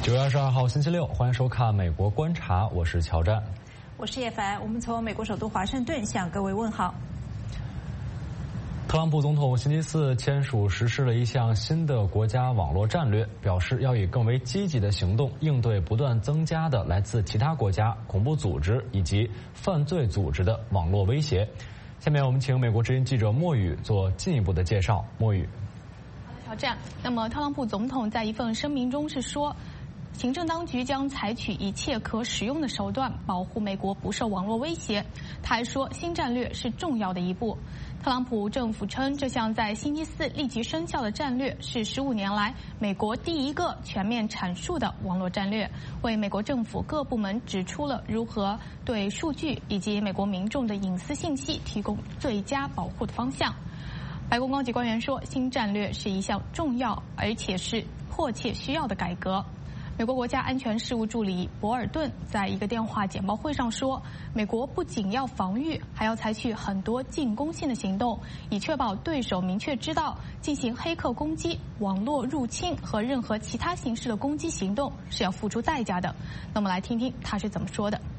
9月22号星期六，欢迎收看《美国观察》，我是乔战， 我是叶凡。我们从美国首都华盛顿向各位问好。 特朗普总统星期四签署实施了一项新的国家网络战略，表示要以更为积极的行动应对不断增加的来自其他国家恐怖组织以及犯罪组织的网络威胁。下面我们请美国之音记者莫宇做进一步的介绍。莫宇， 挑战。那么，特朗普总统在一份声明中是说，行政当局将采取一切可使用的手段保护美国不受网络威胁。他还说，新战略是重要的一步。特朗普政府称，这项在星期四立即生效的战略是15年来美国第一个全面阐述的网络战略，为美国政府各部门指出了如何对数据以及美国民众的隐私信息提供最佳保护的方向。白宫高级官员说，新战略是一项重要而且是迫切需要的改革。美国国家安全事务助理博尔顿在一个电话简报会上说，美国不仅要防御，还要采取很多进攻性的行动，以确保对手明确知道进行黑客攻击、网络入侵和任何其他形式的攻击行动是要付出代价的。那么来听听他是怎么说的。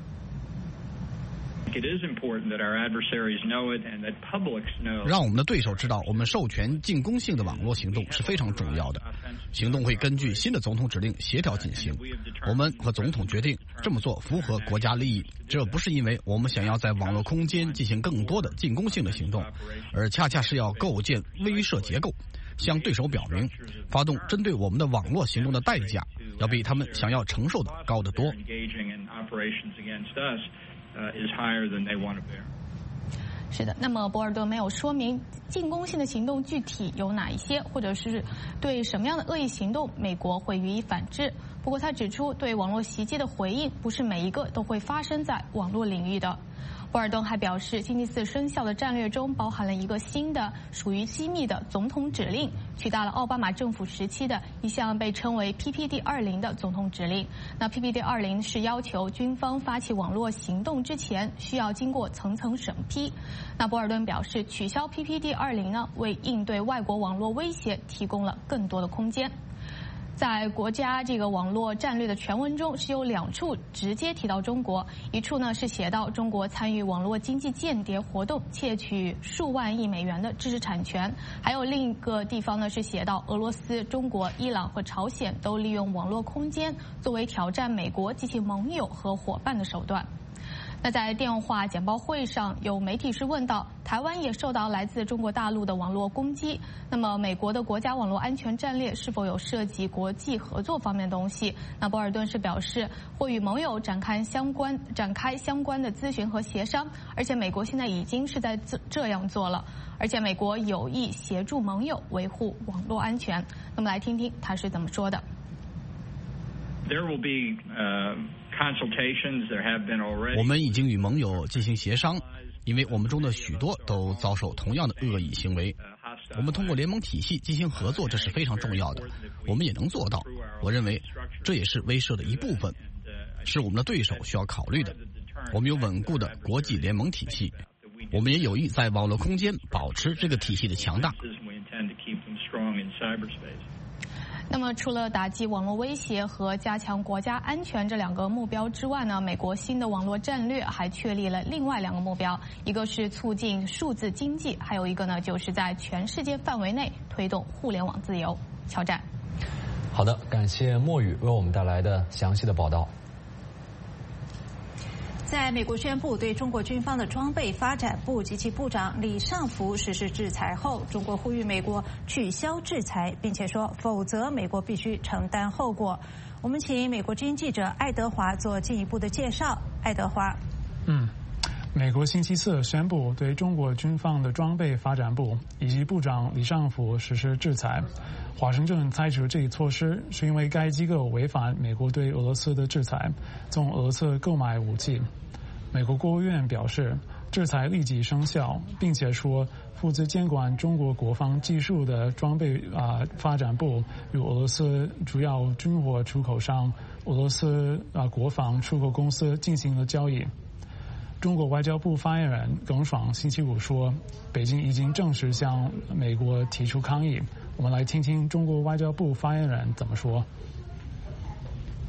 让我们的对手知道，我们授权进攻性的网络行动是非常重要的。行动会根据新的总统指令协调进行。我们和总统决定这么做符合国家利益，这不是因为我们想要在网络空间进行更多的进攻性的行动，而恰恰是要构建威慑结构，向对手表明，发动针对我们的网络行动的代价要比他们想要承受的高得多。 是的，那么博尔顿没有说明进攻性的行动具体有哪一些，或者是对什么样的恶意行动美国会予以反制。不过他指出，对网络袭击的回应不是每一个都会发生在网络领域的。博尔顿还表示，星期四生效的战略中包含了一个新的属于机密的总统指令，取代了奥巴马政府时期的一项被称为 PPD-20 的总统指令。那 PPD-20 是要求军方发起网络行动之前需要经过层层审批。那博尔顿表示，取消 PPD-20 呢，为应对外国网络威胁提供了更多的空间。在国家这个网络战略的全文中，是有2处直接提到中国，一处呢是写到中国参与网络经济间谍活动，窃取数万亿美元的知识产权，还有另一个地方呢是写到俄罗斯、中国、伊朗和朝鲜都利用网络空间作为挑战美国及其盟友和伙伴的手段。那在电话简报会上，有媒体是问到，台湾也受到来自中国大陆的网络攻击，那么美国的国家网络安全战略是否有涉及国际合作方面的东西？那博尔顿是表示，会与盟友展开相关的咨询和协商，而且美国现在已经是在这样做了，而且美国有意协助盟友维护网络安全。那么来听听他是怎么说的。 我们已经与盟友进行协商，因为我们中的许多都遭受同样的恶意行为。我们通过联盟体系进行合作，这是非常重要的，我们也能做到。我认为这也是威慑的一部分，是我们的对手需要考虑的。我们有稳固的国际联盟体系，我们也有意在网络空间保持这个体系的强大。 那么除了打击网络威胁和加强国家安全这2个目标之外呢，美国新的网络战略还确立了另外2个目标，一个是促进数字经济，还有一个呢就是在全世界范围内推动互联网自由。乔战。 好的，感谢莫宇为我们带来的详细的报道。 在美国宣布对中国军方的装备发展部及其部长李尚福实施制裁后，中国呼吁美国取消制裁，并且说否则美国必须承担后果。我们请美国之音记者爱德华做进一步的介绍。爱德华。 美国星期四宣布对中国军方的装备发展部以及部长李尚福实施制裁。华盛顿采取这一措施是因为该机构违反美国对俄罗斯的制裁，从俄罗斯购买武器。美国国务院表示，制裁立即生效，并且说负责监管中国国防技术的装备发展部与俄罗斯主要军火出口商俄罗斯国防出口公司进行了交易。中国外交部发言人耿爽星期五说，北京已经正式向美国提出抗议。我们来听听中国外交部发言人怎么说。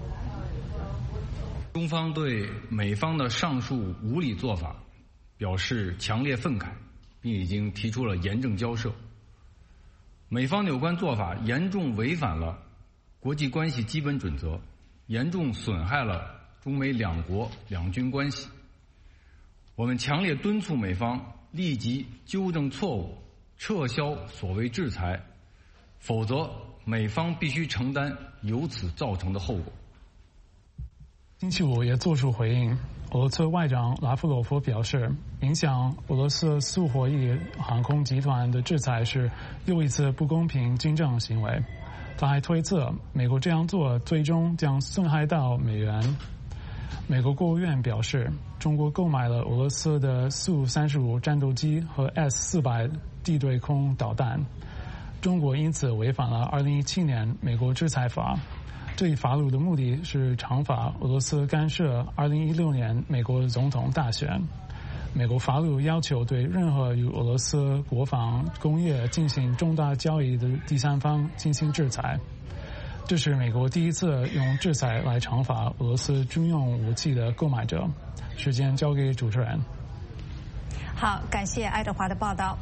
中方对美方的上述无理做法表示强烈愤慨，并已经提出了严正交涉。美方的有关做法严重违反了国际关系基本准则，严重损害了中美两国两军关系。我们强烈敦促美方立即纠正错误，撤销所谓制裁，否则美方必须承担由此造成的后果。 星期五也作出回应，俄罗斯外长拉夫罗夫表示，影响俄罗斯苏霍伊航空集团的制裁是又一次不公平经政行为。他还推测，美国这样做最终将损害到美元。美国国务院表示，中国购买了俄罗斯的苏35战斗机和 S-400地对空导弹，中国因此违反了2017年美国制裁法。这一法律的目的是惩罚俄罗斯干涉2016年美国总统大选。美国法律要求对任何与俄罗斯国防工业进行重大交易的第三方进行制裁。这是美国第一次用制裁来惩罚俄罗斯军用武器的购买者。时间交给主持人。 好，感谢爱德华的报道。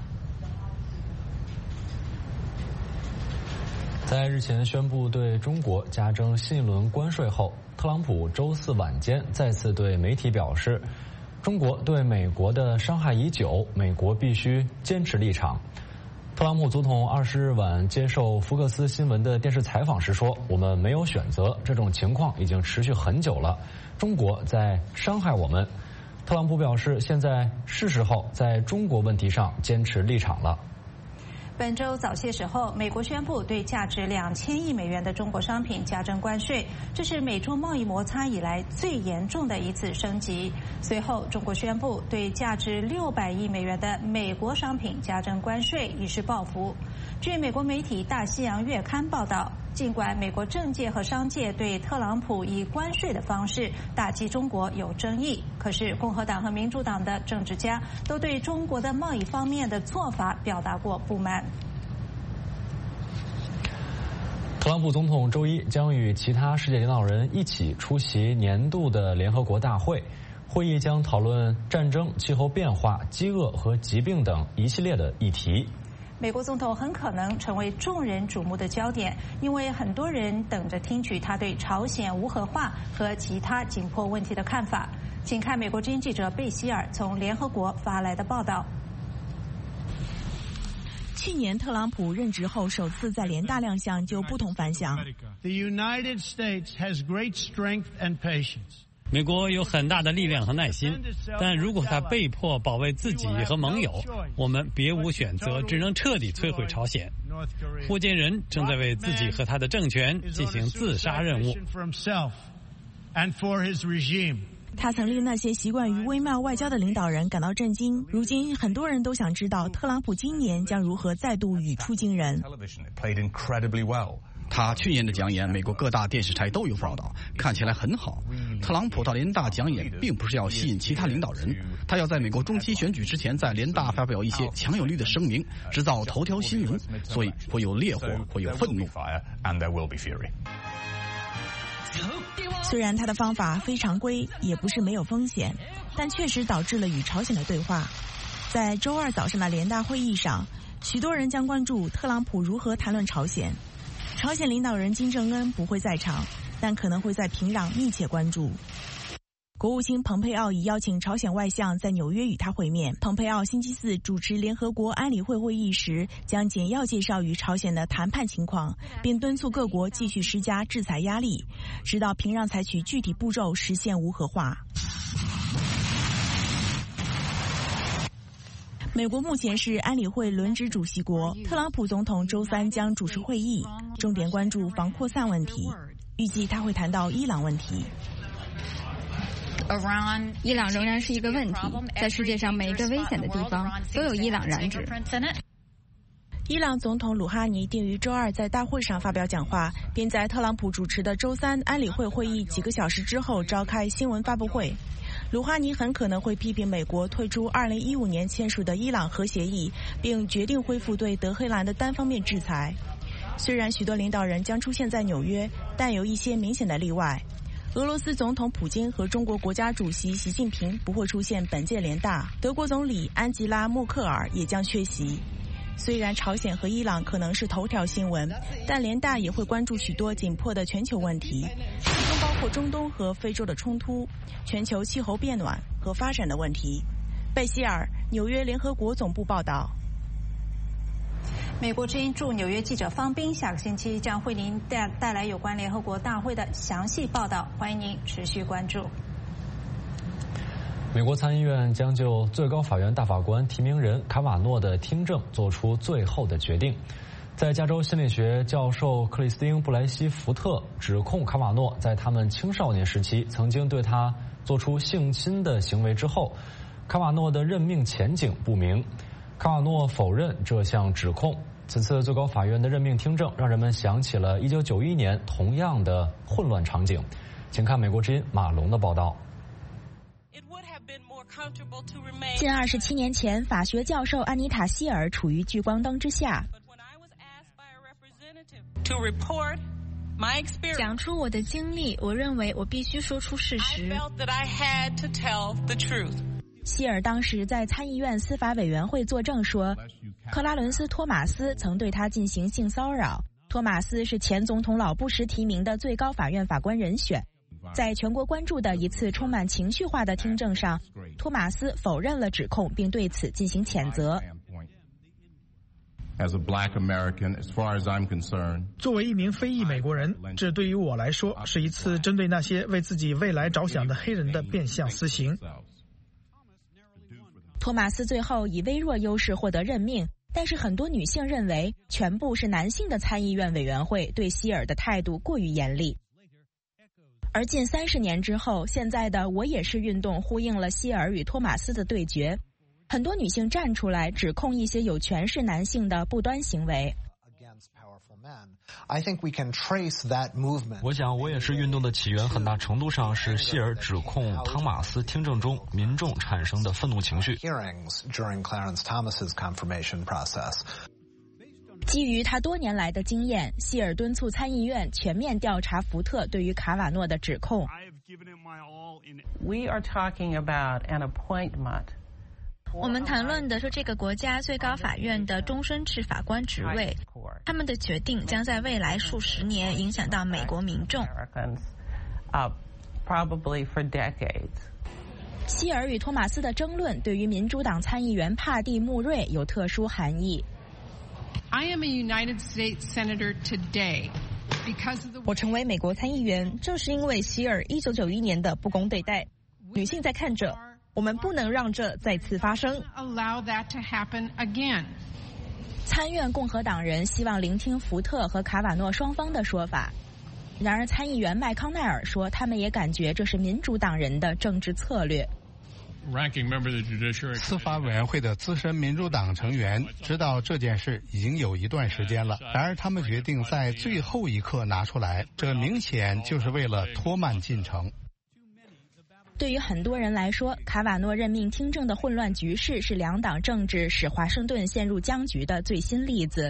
在日前宣布对中国加征新一轮关税后，特朗普周四晚间再次对媒体表示，中国对美国的伤害已久，美国必须坚持立场。特朗普总统20日晚接受福克斯新闻的电视采访时说，我们没有选择，这种情况已经持续很久了，中国在伤害我们。特朗普表示，现在是时候在中国问题上坚持立场了。 本周早些时候，美国宣布对价值2000亿美元的中国商品加征关税，这是美中贸易摩擦以来最严重的一次升级。随后，中国宣布对价值600亿美元的美国商品加征关税，以示报复。据美国媒体《大西洋月刊》报道，尽管美国政界和商界对特朗普以关税的方式打击中国有争议，可是共和党和民主党的政治家都对中国的贸易方面的做法表达过不满。 特朗普总统周一将与其他世界领导人一起出席年度的联合国大会，会议将讨论战争、气候变化、饥饿和疾病等一系列的议题。 美国总统很可能成为众人瞩目的焦点，因为很多人等着听取他对朝鲜无核化和其他紧迫问题的看法。请看美国之音记者贝希尔从联合国发来的报道。 去年特朗普任职后首次在联大亮相就不同凡响。 The United States has great strength and patience. 美国有很大的力量和耐心，但如果他被迫保卫自己和盟友，我们别无选择，只能彻底摧毁朝鲜。霍建人正在为自己和他的政权进行自杀任务。 他曾令那些习惯于微妙外交的领导人感到震惊。如今，很多人都想知道特朗普今年将如何再度语出惊人。 他去年的讲演，美国各大电视台都有报道，看起来很好。特朗普到联大讲演，并不是要吸引其他领导人，他要在美国中期选举之前，在联大发表一些强有力的声明，制造头条新闻，所以会有烈火，会有愤怒。 虽然他的方法非常规，也不是没有风险，但确实导致了与朝鲜的对话。在周二早上的联大会议上，许多人将关注特朗普如何谈论朝鲜。朝鲜领导人金正恩不会在场，但可能会在平壤密切关注。国务卿蓬佩奥已邀请朝鲜外相在纽约与他会面。蓬佩奥星期四主持联合国安理会会议时，将简要介绍与朝鲜的谈判情况，并敦促各国继续施加制裁压力，直到平壤采取具体步骤实现无核化。美国目前是安理会轮值主席国，特朗普总统周三将主持会议，重点关注防扩散问题，预计他会谈到伊朗问题。 伊朗仍然是一个问题，在世界上每一个危险的地方都有伊朗燃脂。 伊朗总统鲁哈尼定于周二在大会上发表讲话，并在特朗普主持的周三安理会会议几个小时之后召开新闻发布会。鲁哈尼很可能会批评美国退出2015年签署的伊朗核协议，并决定恢复对德黑兰的单方面制裁。虽然许多领导人将出现在纽约，但有一些明显的例外。 俄罗斯总统普京和中国国家主席习近平不会出现本届联大，德国总理安吉拉·默克尔也将缺席。虽然朝鲜和伊朗可能是头条新闻，但联大也会关注许多紧迫的全球问题，其中包括中东和非洲的冲突、全球气候变暖和发展的问题。贝希尔，纽约联合国总部报道。 美国之音驻纽约记者方斌下个星期将为您带来有关联合国大会的详细报道，欢迎您持续关注。 美国参议院将就最高法院大法官提名人卡瓦诺的听证做出最后的决定。在加州心理学教授克里斯汀·布莱西福特指控卡瓦诺在他们青少年时期曾经对他做出性侵的行为之后，卡瓦诺的任命前景不明。卡瓦诺否认这项指控。此次最高法院的任命听证让人们想起了1991年同样的混乱场景。请看美国之音马龙的报道。 近27年前，法学教授安妮塔·希尔处于聚光灯之下。 讲出我的经历，我认为我必须说出事实。 希尔当时在参议院司法委员会作证说，克拉伦斯·托马斯曾对他进行性骚扰。托马斯是前总统老布什提名的最高法院法官人选。在全国关注的一次充满情绪化的听证上，托马斯否认了指控，并对此进行谴责。 作为一名非裔美国人，这对于我来说是一次针对那些为自己未来着想的黑人的变相私刑。 托马斯最后以微弱优势获得任命，但是很多女性认为全部是男性的参议院委员会对希尔的态度过于严厉。而近30年之后，现在的我也是运动呼应了希尔与托马斯的对决，很多女性站出来指控一些有权势男性的不端行为。 我想我也是运动的起源很大程度上是希尔指控汤马斯听证中民众产生的愤怒情绪。 基于他多年来的经验，希尔敦促参议院全面调查福特对于卡瓦诺的指控。 我们谈论的是这个国家最高法院的终身制法官职位，他们的决定将在未来数十年影响到美国民众。 希尔与托马斯的争论对于民主党参议员帕蒂·穆瑞有特殊含义。 我成为美国参议员，正是因为希尔1991年的不公对待。女性在看着，我们不能让这再次发生。 参院共和党人希望聆听福特和卡瓦诺双方的说法，然而参议员麦康奈尔说，他们也感觉这是民主党人的政治策略。 司法委员会的资深民主党成员知道这件事已经有一段时间了，然而他们决定在最后一刻拿出来，这明显就是为了拖慢进程。 对于很多人来说，卡瓦诺任命听证的混乱局势是两党政治使华盛顿陷入僵局的最新例子。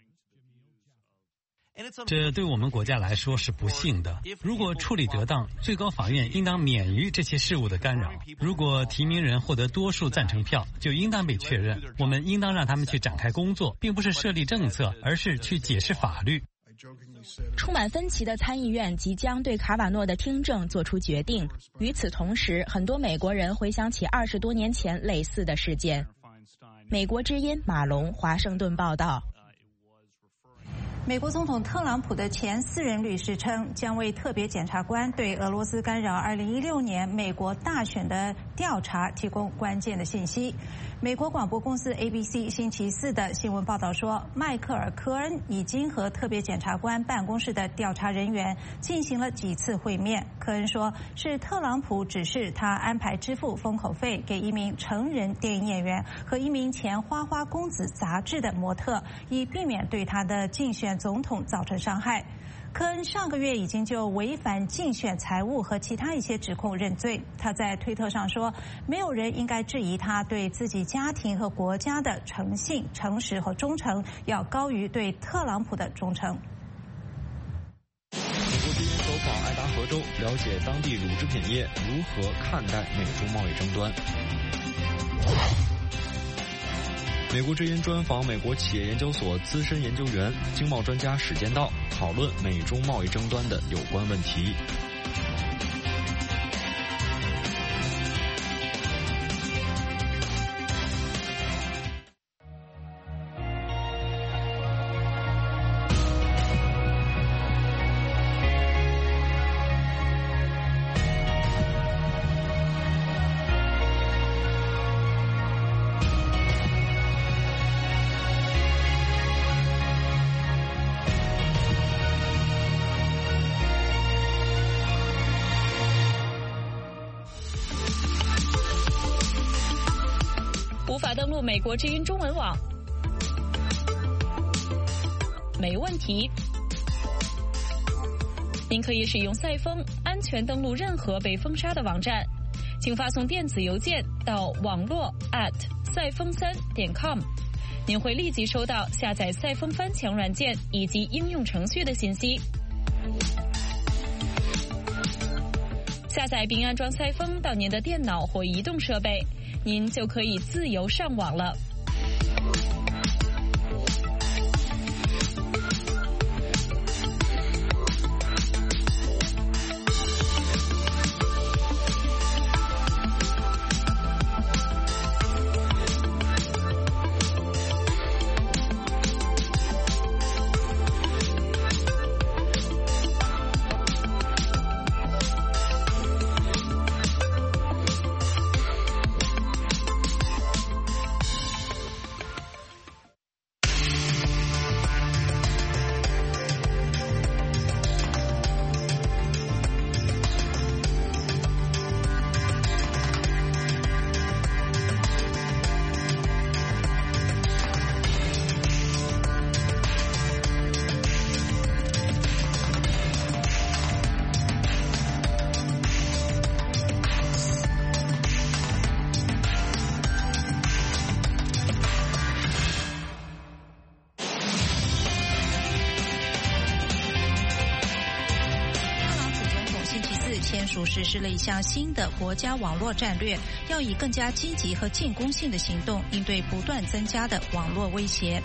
这对我们国家来说是不幸的。如果处理得当，最高法院应当免于这些事务的干扰。如果提名人获得多数赞成票，就应当被确认。我们应当让他们去展开工作，并不是设立政策，而是去解释法律。 充满分歧的参议院即将对卡瓦诺的听证做出决定。与此同时，很多美国人回想起20多年前类似的事件。美国之音马龙，华盛顿报道。 美国总统特朗普的前私人律师称，将为特别检察官对俄罗斯干扰2016年美国大选的调查提供关键的信息。美国广播公司 ABC 星期4的新闻报道说，迈克尔·科恩已经和特别检察官办公室的调查人员进行了几次会面。科恩说，是特朗普指示他安排支付封口费给一名成人电影演员和一名前《花花公子》杂志的模特，以避免对他的竞选总统造成伤害。科恩上个月已经就违反竞选财务和其他一些指控认罪。他在推特上说，没有人应该质疑他对自己家庭和国家的诚信、诚实和忠诚要高于对特朗普的忠诚。 美国之音走访爱达荷州，了解当地乳制品业如何看待美中贸易争端。美国之音专访美国企业研究所资深研究员、经贸专家史建道，讨论美中贸易争端的有关问题。 无法登录美国之音中文网？没问题，您可以使用赛风安全登录任何被封杀的网站，请发送电子邮件到网络赛风3.com， 您会立即收到下载赛风翻墙软件以及应用程序的信息。下载并安装赛风到您的电脑或移动设备，您就可以自由上网了。 实施了一项新的国家网络战略，要以更加积极和进攻性的行动应对不断增加的网络威胁。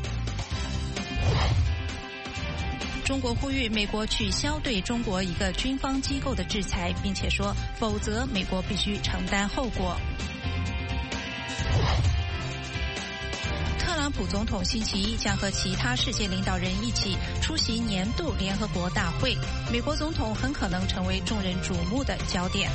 中国呼吁美国取消对中国一个军方机构的制裁，并且说，否则美国必须承担后果。特朗普总统星期一将和其他世界领导人一起出席年度联合国大会，美国总统很可能成为众人瞩目的焦点。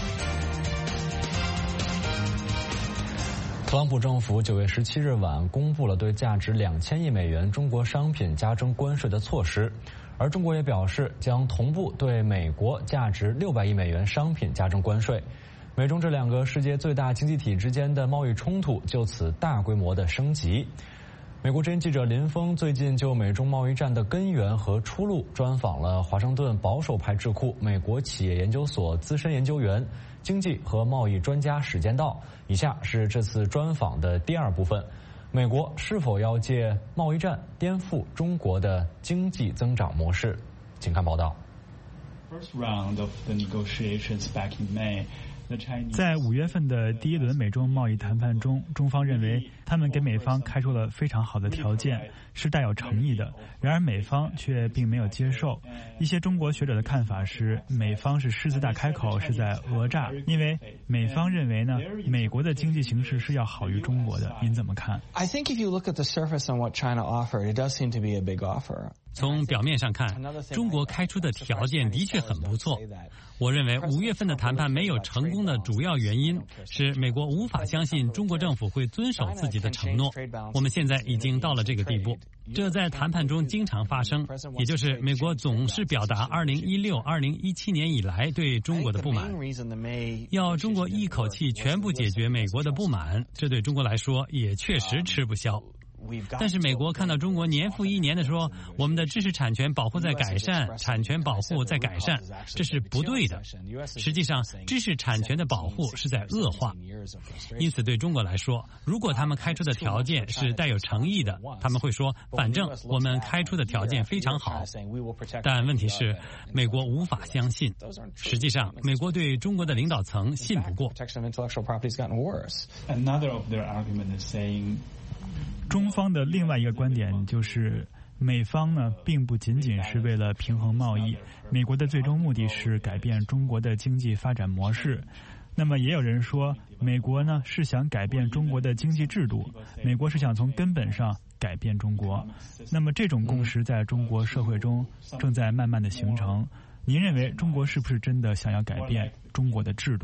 特朗普政府9月17日晚公布了对价值2000亿美元中国商品加征关税的措施，而中国也表示将同步对美国价值600亿美元商品加征关税。美中这两个世界最大经济体之间的贸易冲突就此大规模的升级。美国之音记者林峰最近就美中贸易战的根源和出路专访了华盛顿保守派智库美国企业研究所资深研究员、经济和贸易专家史建道。以下是这次专访的第二部分：美国是否要借贸易战颠覆中国的经济增长模式？请看报道。 在5月份的第一轮美中贸易谈判中，中方认为他们给美方开出了非常好的条件，是带有诚意的。然而美方却并没有接受。一些中国学者的看法是，美方是狮子大开口，是在讹诈，因为美方认为呢，美国的经济形势是要好于中国的。您怎么看？ I think if you look at the surface on what China offered, it does seem to be a big offer. 从表面上看，中国开出的条件的确很不错。我认为5月份的谈判没有成功的主要原因是美国无法相信中国政府会遵守自己的承诺。我们现在已经到了这个地步，这在谈判中经常发生，也就是美国总是表达2016、2017年以来对中国的不满，要中国一口气全部解决美国的不满，这对中国来说也确实吃不消。 但是美国看到中国年复一年的说我们的知识产权保护在改善，产权保护在改善，这是不对的。实际上，知识产权的保护是在恶化。因此，对中国来说，如果他们开出的条件是带有诚意的，他们会说，反正我们开出的条件非常好。但问题是，美国无法相信。实际上，美国对中国的领导层信不过。 中方的另外一个观点就是，美方呢并不仅仅是为了平衡贸易，美国的最终目的是改变中国的经济发展模式。那么也有人说，美国呢是想改变中国的经济制度，美国是想从根本上改变中国。那么这种共识在中国社会中正在慢慢的形成。您认为中国是不是真的想要改变中国的制度？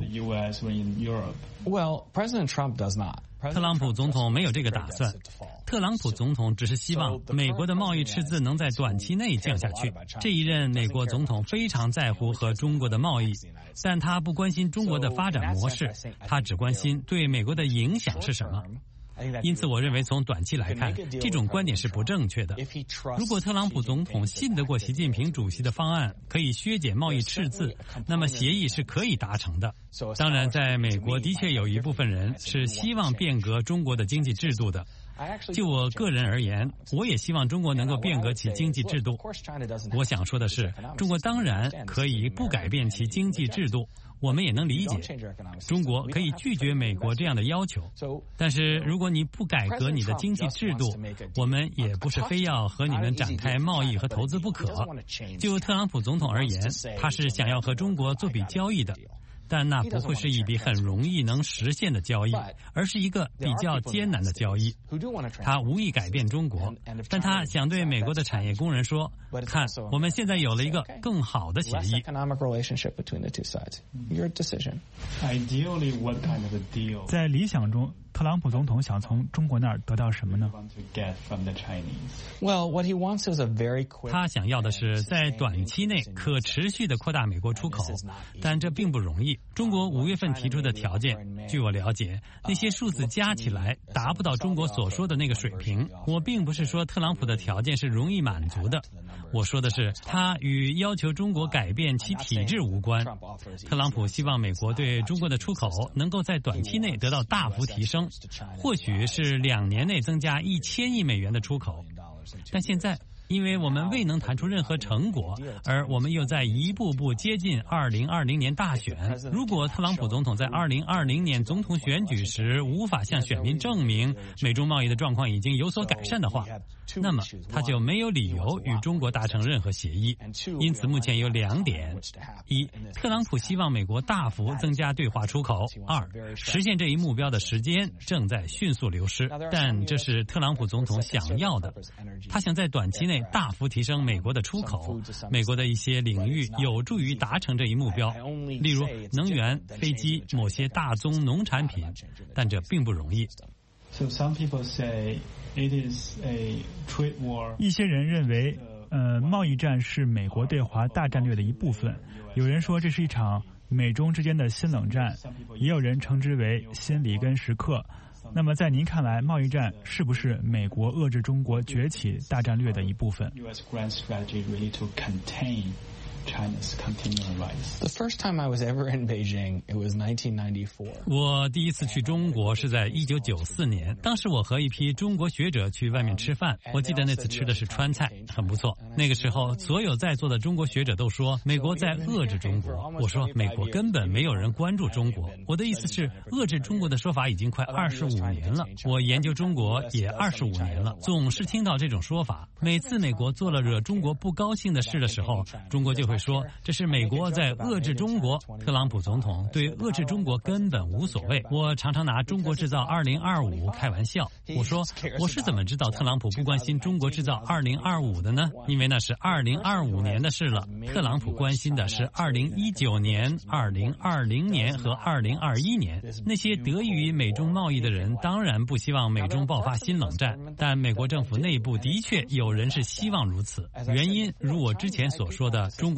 特朗普总统没有这个打算。特朗普总统只是希望美国的贸易赤字能在短期内降下去。这一任美国总统非常在乎和中国的贸易，但他不关心中国的发展模式，他只关心对美国的影响是什么。因此，我认为从短期来看，这种观点是不正确的。如果特朗普总统信得过习近平主席的方案，可以削减贸易赤字，那么协议是可以达成的。当然，在美国的确有一部分人是希望变革中国的经济制度的。就我个人而言，我也希望中国能够变革其经济制度。我想说的是，中国当然可以不改变其经济制度，我们也能理解，中国可以拒绝美国这样的要求。但是如果你不改革你的经济制度，我们也不是非要和你们展开贸易和投资不可。就特朗普总统而言，他是想要和中国做笔交易的。但那不会是一笔很容易能实现的交易，而是一个比较艰难的交易。他无意改变中国，但他想对美国的产业工人说，看，我们现在有了一个更好的协议。 在理想中，特朗普总统想从中国那儿得到什么呢？ 他想要的是在短期内可持续地扩大美国出口，但这并不容易。中国5月份提出的条件，据我了解，那些数字加起来达不到中国所说的那个水平。我并不是说特朗普的条件是容易满足的，我说的是他与要求中国改变其体制无关。特朗普希望美国对中国的出口能够在短期内得到大幅提升，或许是2年内增加1000亿美元的出口。但现在因为我们未能谈出任何成果，而我们又在一步步接近2020年大选。如果特朗普总统在2020年总统选举时无法向选民证明美中贸易的状况已经有所改善的话，那么他就没有理由与中国达成任何协议。因此目前有2点：一，特朗普希望美国大幅增加对华出口；二，实现这一目标的时间正在迅速流失。但这是特朗普总统想要的，他想在短期内大幅提升美国的出口，美国的一些领域有助于达成这一目标，例如能源、飞机、某些大宗农产品，但这并不容易。 一些人认为，贸易战是美国对华大战略的一部分。有人说这是一场美中之间的新冷战，也有人称之为新里根时刻。那么在您看来，贸易战是不是美国遏制中国崛起大战略的一部分我第一次去中国是在1994年，当时我和一批中国学者去外面吃饭，我记得那次吃的是川菜，很不错。那个时候所有在座的中国学者都说美国在遏制中国，我说美国根本没有人关注中国，我的意思是遏制中国的说法已经快25年了，我研究中国也25年了，总是听到这种说法。每次美国做了惹中国不高兴的事的时候，中国就会说这是美国在遏制中国。特朗普总统对遏制中国根本无所谓。我常常拿中国制造2025开玩笑，我说我是怎么知道特朗普不关心中国制造2025的呢？因为那是2025年的事了。特朗普关心的是2019年、2020年和2021年。那些得益于美中贸易的人当然不希望美中爆发新冷战，但美国政府内部的确有人是希望如此。原因如我之前所说的，中国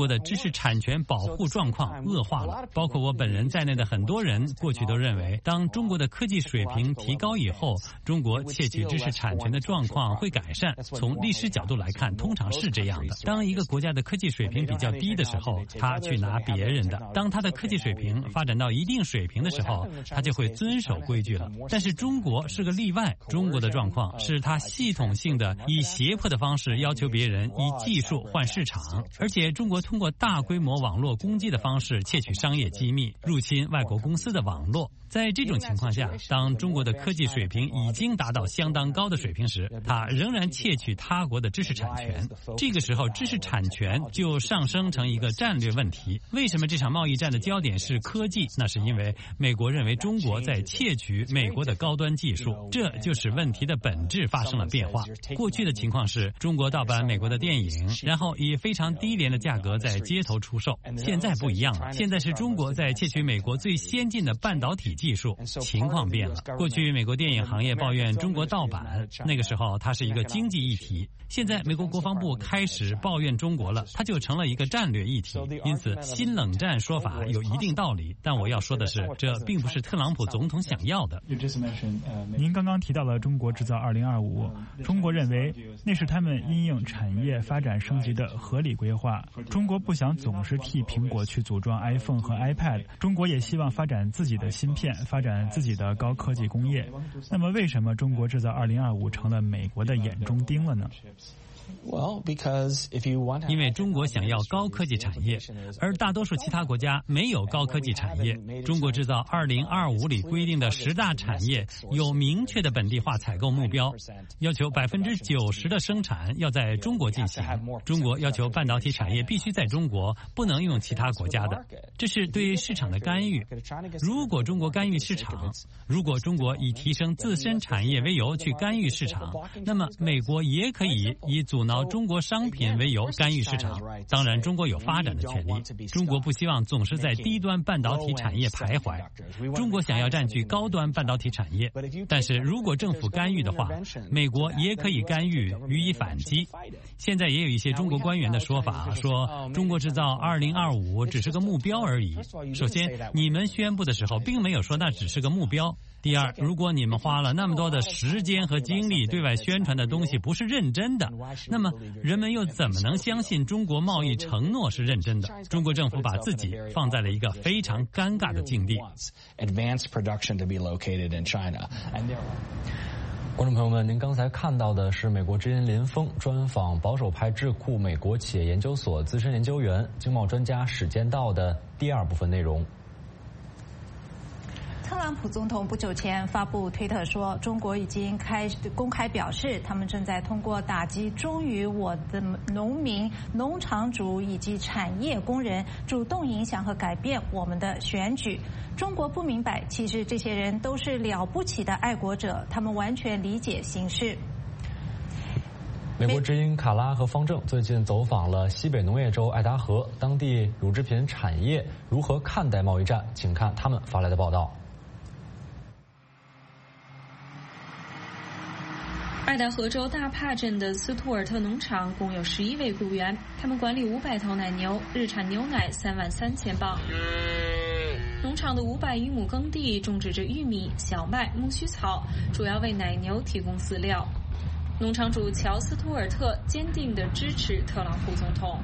国的知识产权保护状况恶化了，包括我本人在内的很多人过去都认为，当中国的科技水平提高以后，中国窃取知识产权的状况会改善。从历史角度来看，通常是这样的。当一个国家的科技水平比较低的时候，他去拿别人的；当他的科技水平发展到一定水平的时候，他就会遵守规矩了。但是中国是个例外，中国的状况是他系统性的以胁迫的方式要求别人以技术换市场，而且中国通过大规模网络攻击的方式窃取商业机密，入侵外国公司的网络。在这种情况下，当中国的科技水平已经达到相当高的水平时，它仍然窃取他国的知识产权。这个时候，知识产权就上升成一个战略问题。为什么这场贸易战的焦点是科技？那是因为美国认为中国在窃取美国的高端技术，这就使问题的本质发生了变化。过去的情况是中国盗版美国的电影，然后以非常低廉的价格在街头出售。现在不一样了，现在是中国在窃取美国最先进的半导体技术，情况变了。过去美国电影行业抱怨中国盗版，那个时候它是一个经济议题。现在美国国防部开始抱怨中国了，它就成了一个战略议题。因此新冷战说法有一定道理，但我要说的是，这并不是特朗普总统想要的。 您刚刚提到了中国制造2025，中国认为那是他们因应产业发展升级的合理规划。中国不想总是替苹果去组装 iPhone 和 iPad， 中国也希望发展自己的芯片，发展自己的高科技工业。那么为什么中国制造2025成了美国的眼中钉了呢？ 因为中国想要高科技产业，而大多数其他国家没有高科技产业。中国制造2025里规定的10大产业有明确的本地化采购目标，要求90%的生产要在中国进行。中国要求半导体产业必须在中国，不能用其他国家的，这是对市场的干预。如果中国干预市场，如果中国以提升自身产业为由去干预市场，那么美国也可以以阻挠中国商品为由干预市场。当然中国有发展的权利，中国不希望总是在低端半导体产业徘徊，中国想要占据高端半导体产业。但是如果政府干预的话，美国也可以干预予以反击。现在也有一些中国官员的说法，说中国制造2025只是个目标而已。首先，你们宣布的时候并没有说那只是个目标。第二，如果你们花了那么多的时间和精力对外宣传的东西不是认真的，那么人们又怎么能相信中国贸易承诺是认真的？中国政府把自己放在了一个非常尴尬的境地。 观众朋友们，您刚才看到的是美国之音林峰专访保守派智库美国企业研究所资深研究员、经贸专家史建道的第二部分内容。 特朗普总统不久前发布推特说，中国已经公开表示，他们正在通过打击忠于我的农民、农场主以及产业工人，主动影响和改变我们的选举。中国不明白，其实这些人都是了不起的爱国者，他们完全理解形势。 美国之音卡拉和方正最近走访了西北农业州爱达荷，当地乳制品产业如何看待贸易战？请看他们发来的报道。 爱达荷州大帕镇的斯图尔特农场共有11位雇员，他们管理500头奶牛，日产牛奶33000磅。农场的500余亩耕地种植着玉米、小麦、苜蓿草，主要为奶牛提供饲料。农场主乔斯图尔特坚定地支持特朗普总统。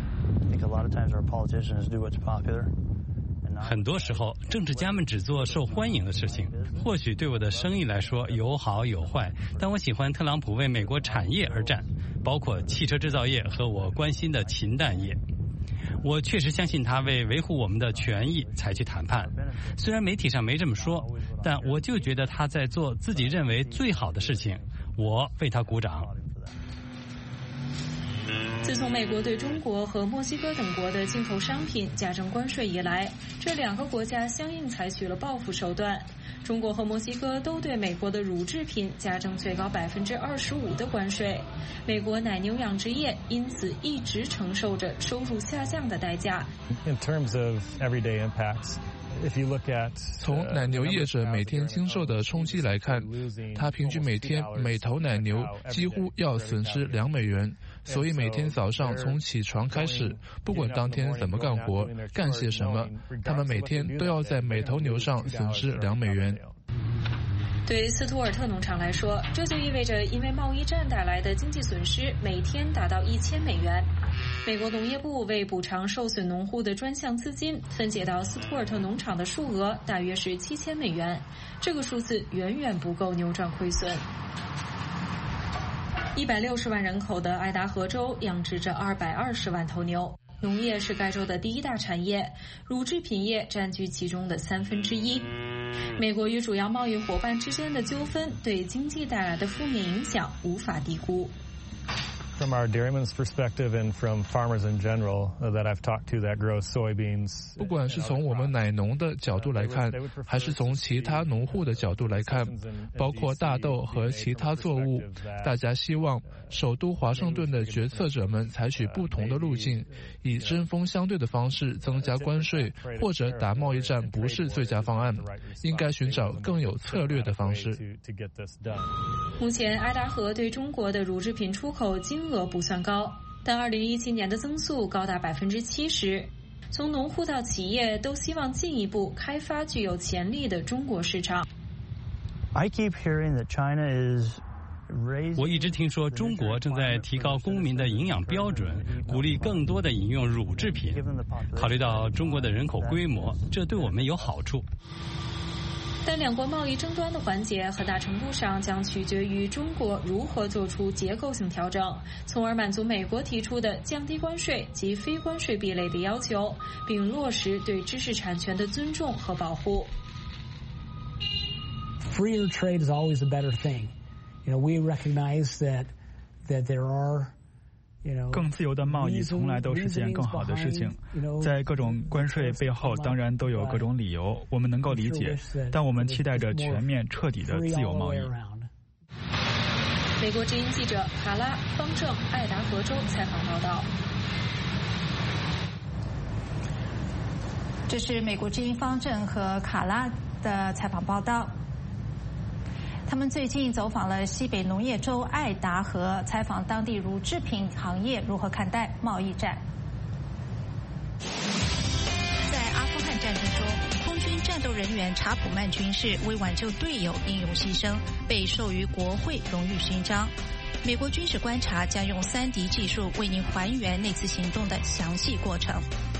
很多时候，政治家们只做受欢迎的事情。或许对我的生意来说有好有坏，但我喜欢特朗普为美国产业而战，包括汽车制造业和我关心的禽蛋业。我确实相信他为维护我们的权益才去谈判。虽然媒体上没这么说，但我就觉得他在做自己认为最好的事情，我为他鼓掌。 自从美国对中国和墨西哥等国的进口商品加征关税以来，这2个国家相应采取了报复手段。中国和墨西哥都对美国的乳制品加征最高25%的关税，美国奶牛养殖业因此一直承受着收入下降的代价。 从奶牛业者每天经受的冲击来看，他平均每天每头奶牛几乎要损失2美元， 所以每天早上从起床开始，不管当天怎么干活、干些什么，他们每天都要在每头牛上损失2美元。 对斯图尔特农场来说，这就意味着因为贸易战带来的经济损失每天达到1000美元。美国农业部为补偿受损农户的专项资金分解到斯图尔特农场的数额大约是7000美元，这个数字远远不够扭转亏损。160万人口的爱达荷州养殖着220万头牛，农业是该州的第一大产业，乳制品业占据其中的1/3。美国与主要贸易伙伴之间的纠纷对经济带来的负面影响无法低估。 From our dairymen's perspective and from farmers in general that I've talked to that grow soybeans. 不管是从我们奶农的角度来看，还是从其他农户的角度来看，包括大豆和其他作物，大家希望首都华盛顿的决策者们采取不同的路径，以针锋相对的方式增加关税或者打贸易战不是最佳方案，应该寻找更有策略的方式。 目前爱达荷对中国的乳制品出口金额不算高，但2017年的增速高达70%。从农户到企业都希望进一步开发具有潜力的中国市场。 我一直听说中国正在提高公民的营养标准，鼓励更多的饮用乳制品。考虑到中国的人口规模，这对我们有好处。 但两国贸易争端的环节很大程度上将取决于中国如何做出结构性调整，从而满足美国提出的降低关税及非关税壁垒的要求，并落实对知识产权的尊重和保护。 Freer trade is always a better thing. We recognize that there are 更自由的贸易从来都是件更好的事情，在各种关税背后当然都有各种理由，我们能够理解，但我们期待着全面彻底的自由贸易。 美国之音记者卡拉、方正，爱达荷州采访报道。 这是美国之音方正和卡拉的采访报道。他们最近走访了西北农业州爱达荷，采访当地乳制品行业如何看待贸易战。在阿富汗战争中，空军战斗人员查普曼军士为挽救队友英勇牺牲，被授予国会荣誉勋章。美国军事观察将用3D 技术为您还原那次行动的详细过程。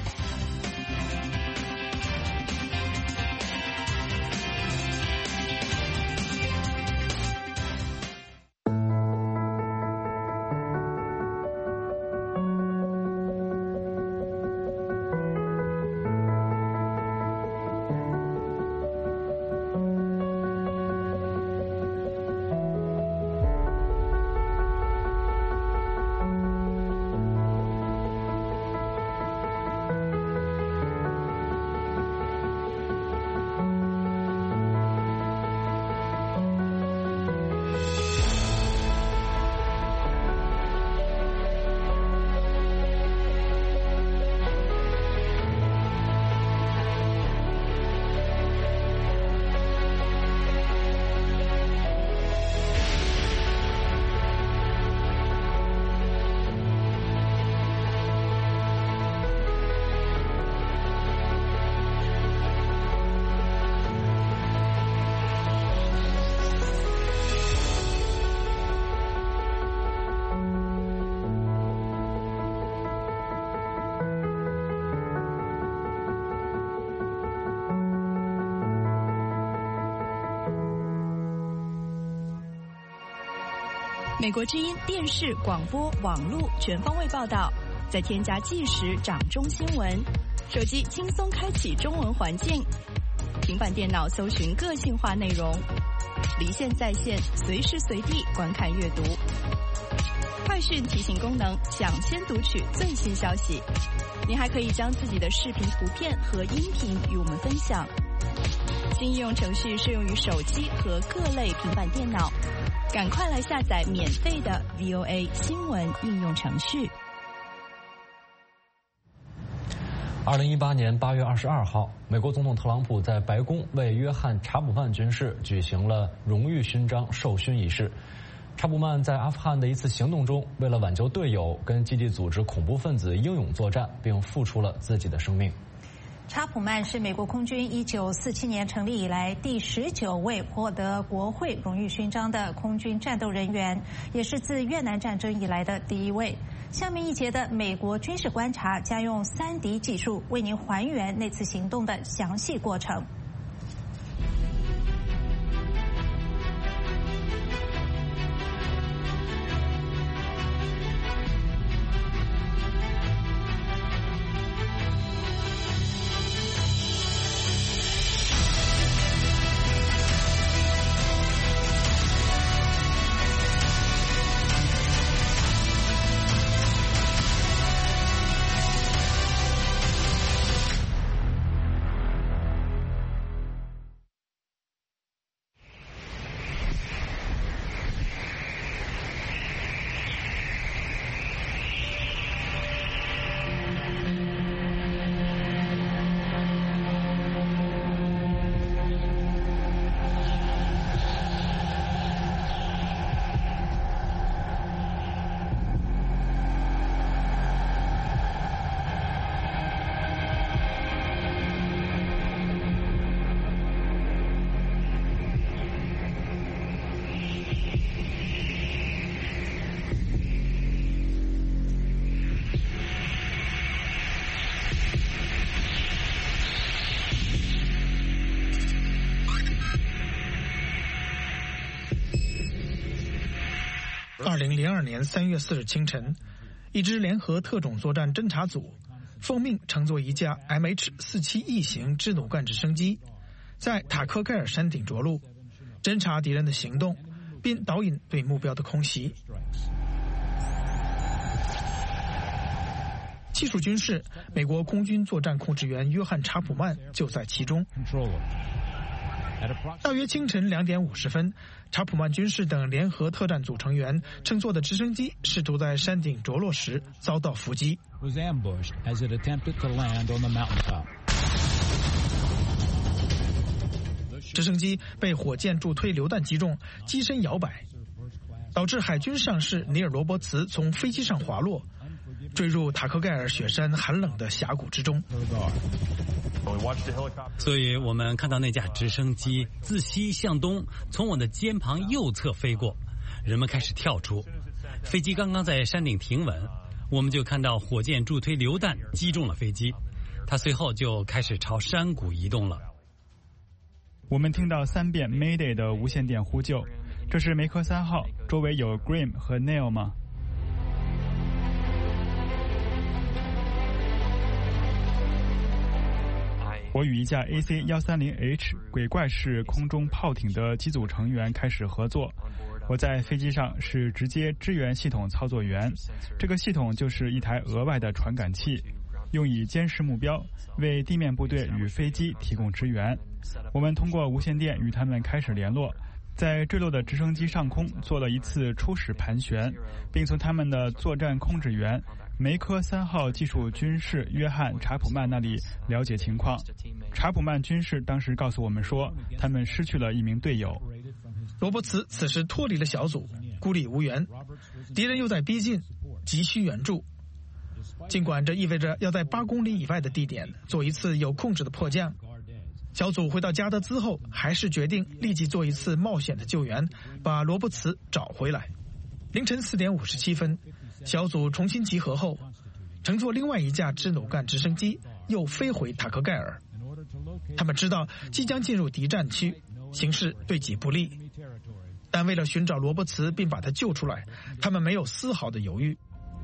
美国之音电视、广播、网络全方位报道，再添加即时掌中新闻，手机轻松开启中文环境，平板电脑搜寻个性化内容，离线在线，随时随地观看阅读。快讯提醒功能，抢先读取最新消息。您还可以将自己的视频、图片和音频与我们分享。新应用程序适用于手机和各类平板电脑。赶快来下载免费的 VOA 新闻应用程序。 2018年8月22号，美国总统特朗普在白宫为约翰·查普曼军士举行了荣誉勋章授勋仪式。 查普曼在阿富汗的一次行动中，为了挽救队友，跟基地组织恐怖分子英勇作战，并付出了自己的生命。 查普曼是美国空军1947年成立以来第19位获得国会荣誉勋章的空军战斗人员，也是自越南战争以来的第1位。下面一节的美国军事观察将用3D 技术为您还原那次行动的详细过程。 2002年3月4日清晨，一支联合特种作战侦察组奉命乘坐一架 MH-47E 型支弩干直升机，在塔克盖尔山顶着陆，侦察敌人的行动，并导引对目标的空袭。技术军事，美国空军作战控制员约翰·查普曼就在其中。大约清晨2点50分，查普曼军士等联合特战组成员乘坐的直升机试图在山顶着落时遭到伏击。直升机被火箭助推榴弹击中，机身摇摆，导致海军上士尼尔·罗伯茨从飞机上滑落，坠入塔克盖尔雪山寒冷的峡谷之中。 所以我们看到那架直升机自西向东从我的肩膀右侧飞过，人们开始跳出，飞机刚刚在山顶停稳，我们就看到火箭助推榴弹击中了飞机，它随后就开始朝山谷移动了。 我们听到3遍 Mayday 的无线电呼救，这是梅科3号，周围有 Graham 和 Neil 吗？我与一架 AC-130H 鬼怪式空中炮艇的机组成员开始合作。我在飞机上是直接支援系统操作员，这个系统就是一台额外的传感器，用以监视目标，为地面部队与飞机提供支援。我们通过无线电与他们开始联络，在坠落的直升机上空做了一次初始盘旋，并从他们的作战控制员梅科3号技术军士约翰·查普曼那里了解情况。查普曼军士当时告诉我们说，他们失去了一名队友。 罗伯茨此时脱离了小组，孤立无援，敌人又在逼近，急需援助。尽管这意味着要在8公里以外的地点做一次有控制的迫降，小组回到加德兹后，还是决定立即做一次冒险的救援，把罗伯茨找回来。凌晨4点57分，小组重新集合后，乘坐另外一架支弩干直升机又飞回塔克盖尔。他们知道即将进入敌占区，形势对己不利，但为了寻找罗伯茨并把他救出来，他们没有丝毫的犹豫。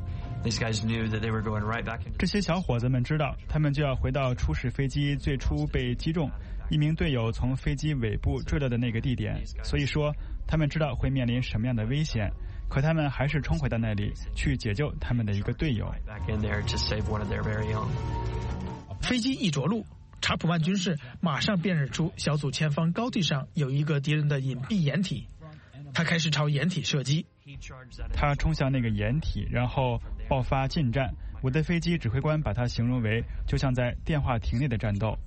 这些小伙子们知道，他们就要回到初始飞机最初被击中，一名队友从飞机尾部坠落的那个地点，所以说他们知道会面临什么样的危险，可他们还是冲回到那里去解救他们的一个队友。 飞机一着陆，查普曼军士马上辨认出小组前方高地上有一个敌人的隐蔽掩体，他开始朝掩体射击。 他冲向那个掩体，然后爆发近战。我的飞机指挥官把它形容为就像在电话亭内的战斗。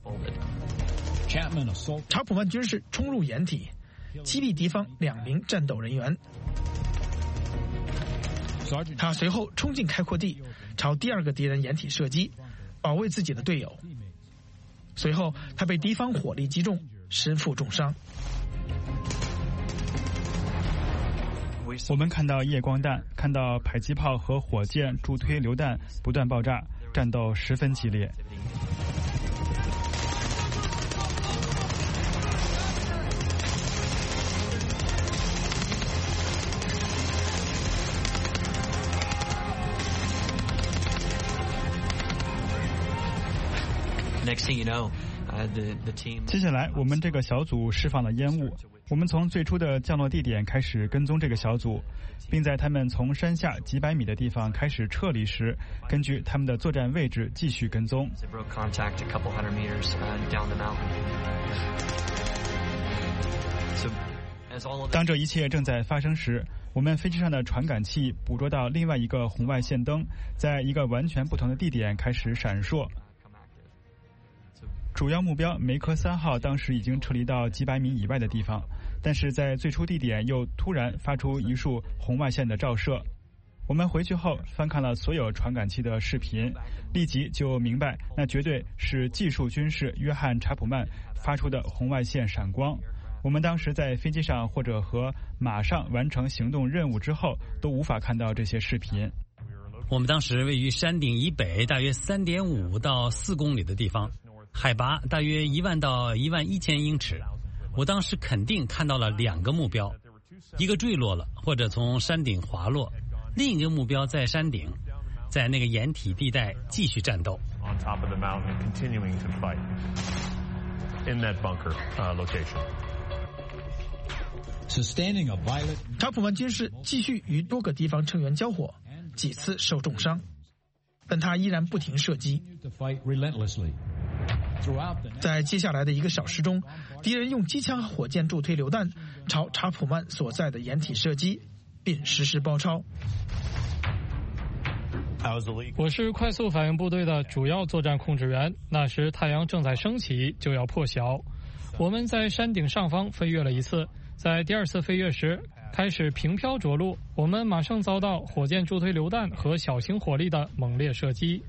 查普曼军士冲入掩体，击毙敌方2名战斗人员。 他随后冲进开阔地，朝第二个敌人掩体射击，保卫自己的队友。随后他被敌方火力击中，身负重伤。 我们看到夜光弹，看到迫击炮和火箭助推榴弹不断爆炸，战斗十分激烈。接下来，我们这个小组释放了烟雾。我们从最初的降落地点开始跟踪这个小组，并在他们从山下几百米的地方开始撤离时，根据他们的作战位置继续跟踪。当这一切正在发生时，我们飞机上的传感器捕捉到另外一个红外线灯在一个完全不同的地点开始闪烁。主要目标梅科3号当时已经撤离到几百米以外的地方，但是在最初地点又突然发出一束红外线的照射。我们回去后翻看了所有传感器的视频，立即就明白那绝对是技术军士约翰·查普曼发出的红外线闪光。我们当时在飞机上或者和马上完成行动任务之后都无法看到这些视频。 我们当时位于山顶以北大约3.5到4公里的地方，海拔大约1万到11000英尺。我当时肯定看到了2个目标，一个坠落了或者从山顶滑落，另一个目标在山顶，在那个掩体地带继续战斗。 查普曼军士继续与多个敌方成员交火，几次受重伤，但他依然不停射击。在接下来的1个小时中，敌人用机枪和火箭助推榴弹朝查普曼所在的掩体射击，并实施包抄。 我是快速反应部队的主要作战控制员，那时太阳正在升起，就要破晓。我们在山顶上方飞跃了一次，在第2次飞跃时开始平飘着陆，我们马上遭到火箭助推榴弹和小型火力的猛烈射击。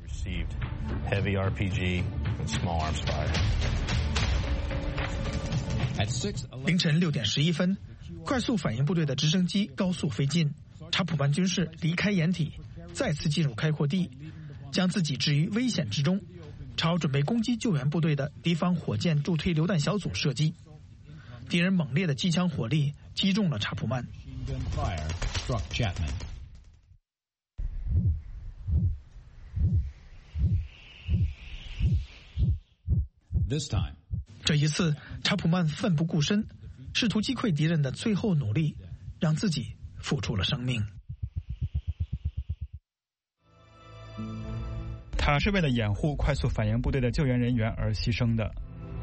凌晨6点11分，快速反应部队的直升机高速飞进，查普曼军士离开掩体，再次进入开阔地，将自己置于危险之中，朝准备攻击救援部队的敌方火箭助推榴弹小组射击。敌人猛烈的机枪火力击中了查普曼。这一次，查普曼奋不顾身，试图击溃敌人的最后努力，让自己付出了生命。 他是为了掩护快速反应部队的救援人员而牺牲的。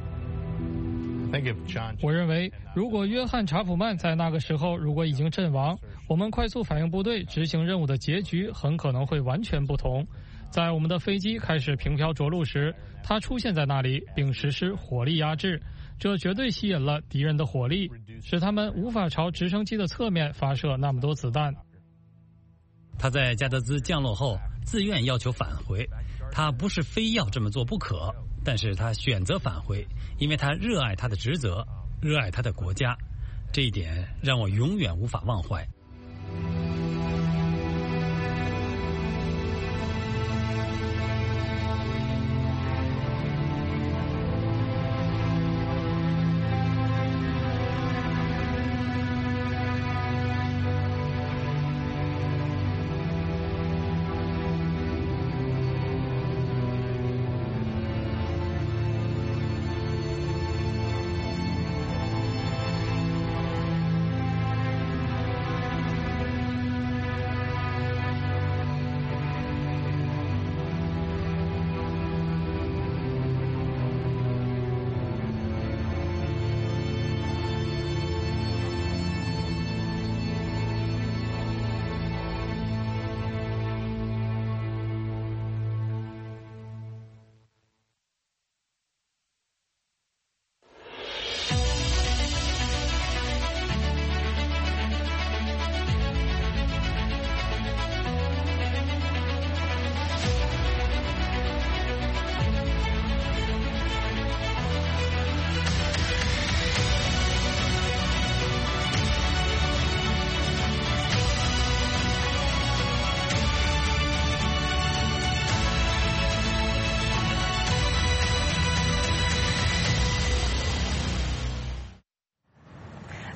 我认为，如果约翰·查普曼在那个时候如果已经阵亡，我们快速反应部队执行任务的结局很可能会完全不同。在我们的飞机开始平飘着陆时，他出现在那里并实施火力压制，这绝对吸引了敌人的火力，使他们无法朝直升机的侧面发射那么多子弹。 他在加德兹降落后自愿要求返回，他不是非要这么做不可，但是他选择返回，因为他热爱他的职责，热爱他的国家，这一点让我永远无法忘怀。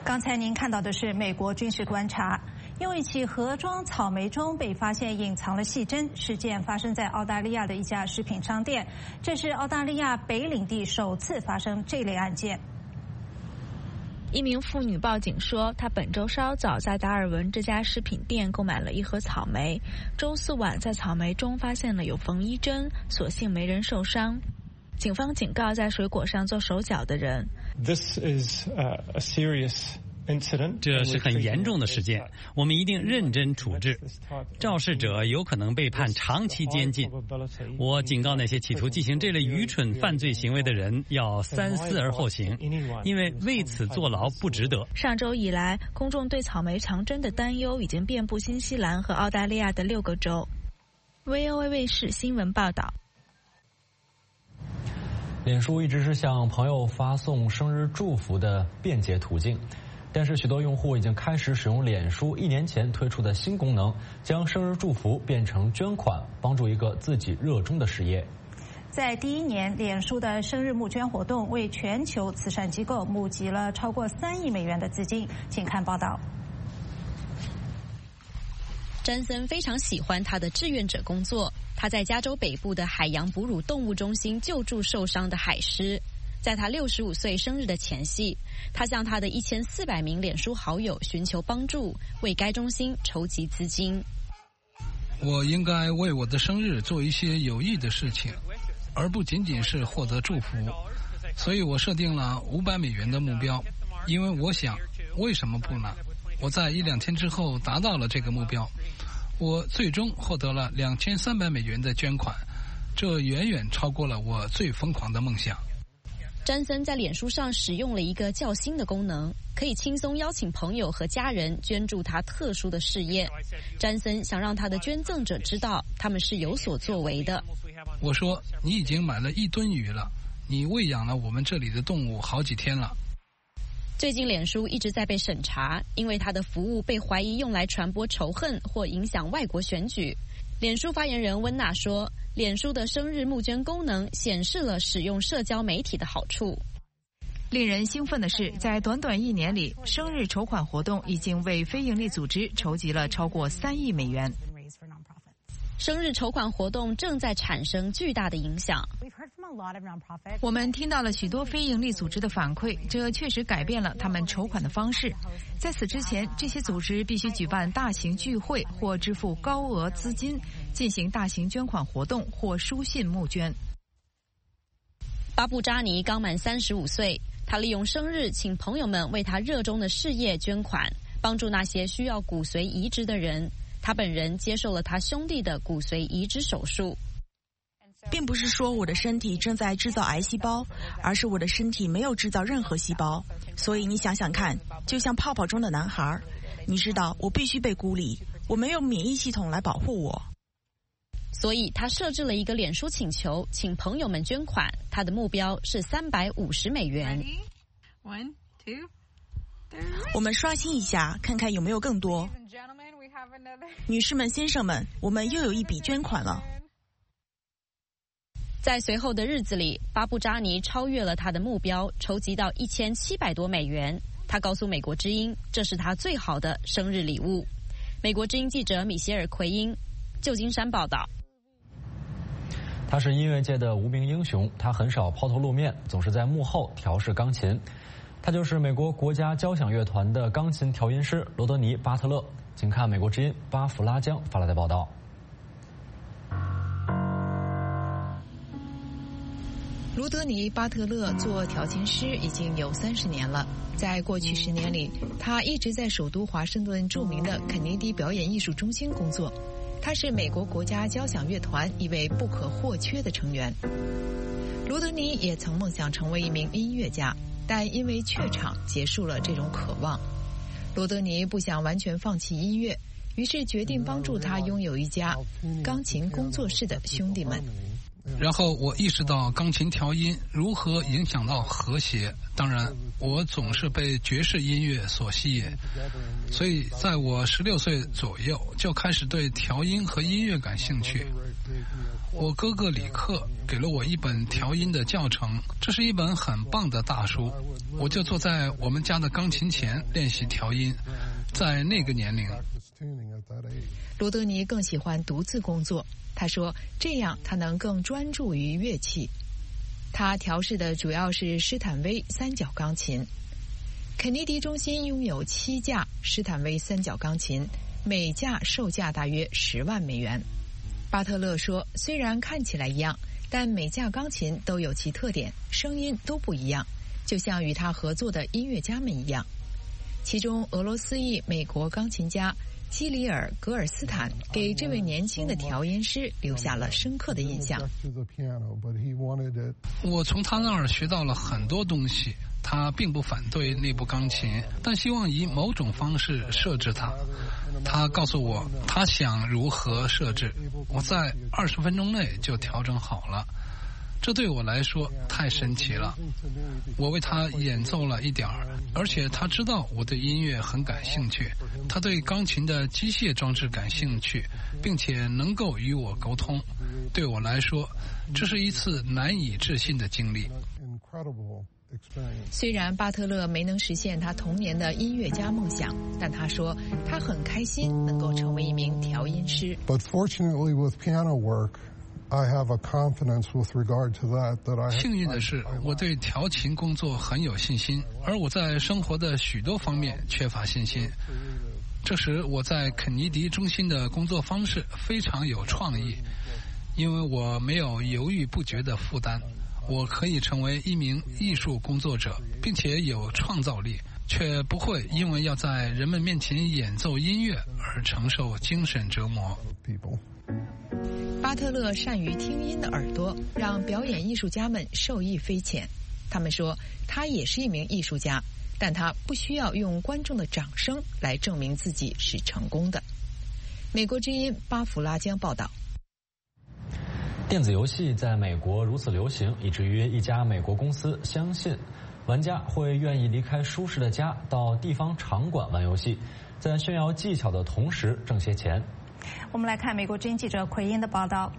刚才您看到的是美国军事观察。因为一起盒装草莓中被发现隐藏了细针，事件发生在澳大利亚的一家食品商店，这是澳大利亚北领地首次发生这类案件。 一名妇女报警说，她本周稍早在达尔文这家食品店购买了一盒草莓，周四晚在草莓中发现了有缝衣针，所幸没人受伤。警方警告在水果上做手脚的人。 This is a serious incident. 这是很严重的事件，我们一定认真处置。肇事者有可能被判长期监禁。我警告那些企图进行这类愚蠢犯罪行为的人要三思而后行，因为为此坐牢不值得。 上周以来，公众对草莓藏针的担忧已经遍布新西兰和澳大利亚的6个州。VOA 卫视新闻报道。 脸书一直是向朋友发送生日祝福的便捷途径，但是许多用户已经开始使用脸书1年前推出的新功能，将生日祝福变成捐款，帮助一个自己热衷的事业。 在第1年，脸书的生日募捐活动为全球慈善机构募集了超过3亿美元的资金。请看报道。 詹森非常喜欢他的志愿者工作，他在加州北部的海洋哺乳动物中心救助受伤的海狮。在他65岁生日的前夕，他向他的1400名脸书好友寻求帮助，为该中心筹集资金。 我应该为我的生日做一些有益的事情，而不仅仅是获得祝福。所以我设定了500美元的目标，因为我想，为什么不呢？我在1-2天之后达到了这个目标，我最终获得了2300美元的捐款，这远远超过了我最疯狂的梦想。 詹森在脸书上使用了一个较新的功能，可以轻松邀请朋友和家人捐助他特殊的事业。詹森想让他的捐赠者知道他们是有所作为的。 我说，你已经买了1吨鱼了，你喂养了我们这里的动物好几天了。 最近脸书一直在被审查，因为它的服务被怀疑用来传播仇恨或影响外国选举。脸书发言人温娜说，脸书的生日募捐功能显示了使用社交媒体的好处。 令人兴奋的是，在短短1年里，生日筹款活动已经为非营利组织筹集了超过3亿美元。 生日筹款活动正在产生巨大的影响。 我们听到了许多非营利组织的反馈，这确实改变了他们筹款的方式。在此之前，这些组织必须举办大型聚会或支付高额资金，进行大型捐款活动或书信募捐。 巴布扎尼刚满35岁，他利用生日请朋友们为他热衷的事业捐款，帮助那些需要骨髓移植的人。他本人接受了他兄弟的骨髓移植手术。 并不是说我的身体正在制造癌细胞，而是我的身体没有制造任何细胞。所以你想想看，就像泡泡中的男孩，你知道我必须被孤立，我没有免疫系统来保护我。 所以他设置了一个脸书请求，请朋友们捐款，他的目标是350美元。 我们刷新一下，看看有没有更多。女士们、先生们，我们又有一笔捐款了。 在随后的日子里，巴布扎尼超越了他的目标，筹集到1700多美元。他告诉美国之音，这是他最好的生日礼物。美国之音记者米歇尔·奎因，旧金山报道。 他是音乐界的无名英雄，他很少抛头露面，总是在幕后调试钢琴。他就是美国国家交响乐团的钢琴调音师罗德尼·巴特勒。请看美国之音巴弗拉江发来的报道。 罗德尼·巴特勒做调琴师已经有30年了。在过去10年里，他一直在首都华盛顿著名的肯尼迪表演艺术中心工作。他是美国国家交响乐团一位不可或缺的成员。罗德尼也曾梦想成为一名音乐家，但因为怯场结束了这种渴望。罗德尼不想完全放弃音乐，于是决定帮助他拥有一家钢琴工作室的兄弟们。 然后我意识到钢琴调音如何影响到和谐。当然，我总是被爵士音乐所吸引，所以在我16岁左右就开始对调音和音乐感兴趣。 我哥哥李克给了我一本调音的教程，这是一本很棒的大书。我就坐在我们家的钢琴前练习调音，在那个年龄。 罗德尼更喜欢独自工作，他说这样他能更专注于乐器。他调试的主要是施坦威三角钢琴。肯尼迪中心拥有7架施坦威三角钢琴，每架售价大约10万美元。巴特勒说，虽然看起来一样，但每架钢琴都有其特点，声音都不一样，就像与他合作的音乐家们一样。其中俄罗斯裔美国钢琴家基里尔·格尔斯坦给这位年轻的调音师留下了深刻的印象。 我从他那儿学到了很多东西。他并不反对那部钢琴，但希望以某种方式设置它。他告诉我他想如何设置，我在20分钟内就调整好了。这对我来说太神奇了。我为他演奏了一点儿，而且他知道我对音乐很感兴趣，他对钢琴的机械装置感兴趣，并且能够与我沟通。对我来说，这是一次难以置信的经历。 虽然巴特勒没能实现他童年的音乐家梦想，但他说他很开心能够成为一名调音师。 But fortunately with piano work, I have a confidence with regard to that 幸运的是，我对调琴工作很有信心，而我在生活的许多方面缺乏信心。这时我在肯尼迪中心的工作方式非常有创意，因为我没有犹豫不决的负担。我可以成为一名艺术工作者，并且有创造力，却不会因为要在人们面前演奏音乐而承受精神折磨。 巴特勒善于听音的耳朵让表演艺术家们受益匪浅。他们说他也是一名艺术家，但他不需要用观众的掌声来证明自己是成功的。美国之音巴弗拉江报道。 电子游戏在美国如此流行，以至于一家美国公司相信玩家会愿意离开舒适的家，到地方场馆玩游戏，在炫耀技巧的同时挣些钱。 我们来看美国之音记者奎因的报道。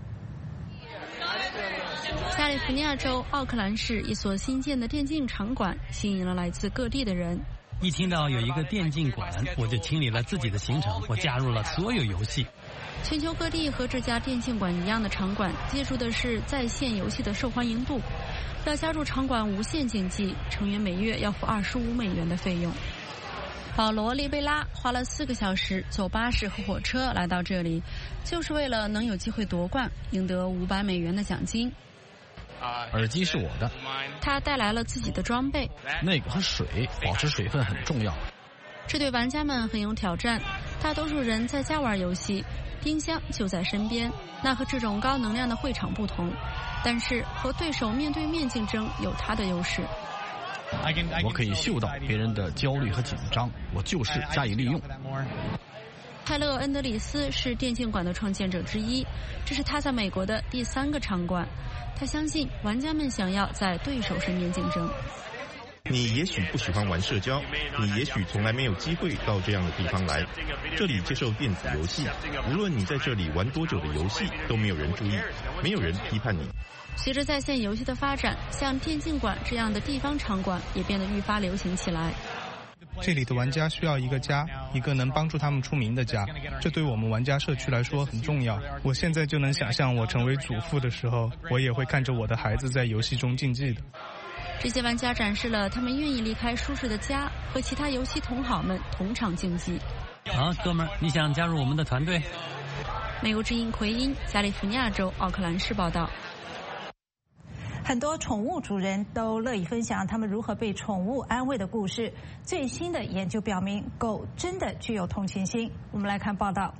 加利福尼亚州奥克兰市一所新建的电竞场馆吸引了来自各地的人。 一听到有一个电竞馆，我就清理了自己的行程，我加入了所有游戏。 全球各地和这家电竞馆一样的场馆，借助的是在线游戏的受欢迎度。要加入场馆无限竞技，成员每月要付25美元的费用。保罗·利贝拉花了4个小时坐巴士和火车来到这里，就是为了能有机会夺冠，赢得500美元的奖金。 耳机是我的。 他带来了自己的装备。 那个和水，保持水分很重要。 这对玩家们很有挑战。大多数人在家玩游戏，冰箱就在身边，那和这种高能量的会场不同。但是和对手面对面竞争有它的优势。 我可以嗅到别人的焦虑和紧张，我就是加以利用。 泰勒·恩德里斯是电竞馆的创建者之一，这是他在美国的第3个场馆。他相信玩家们想要在对手身边竞争。 你也许不喜欢玩社交，你也许从来没有机会到这样的地方来。这里接受电子游戏，无论你在这里玩多久的游戏，都没有人注意，没有人批判你。 随着在线游戏的发展，像电竞馆这样的地方场馆也变得愈发流行起来。 这里的玩家需要一个家，一个能帮助他们出名的家，这对我们玩家社区来说很重要。我现在就能想象我成为主妇的时候，我也会看着我的孩子在游戏中竞技的。 这些玩家展示了他们愿意离开舒适的家，和其他游戏同好们同场竞技。 哥们儿，你想加入我们的团队？ 美国之音奎因，加利福尼亚州奥克兰市报道。 很多宠物主人都乐意分享他们如何被宠物安慰的故事。最新的研究表明，狗真的具有同情心。我们来看报道。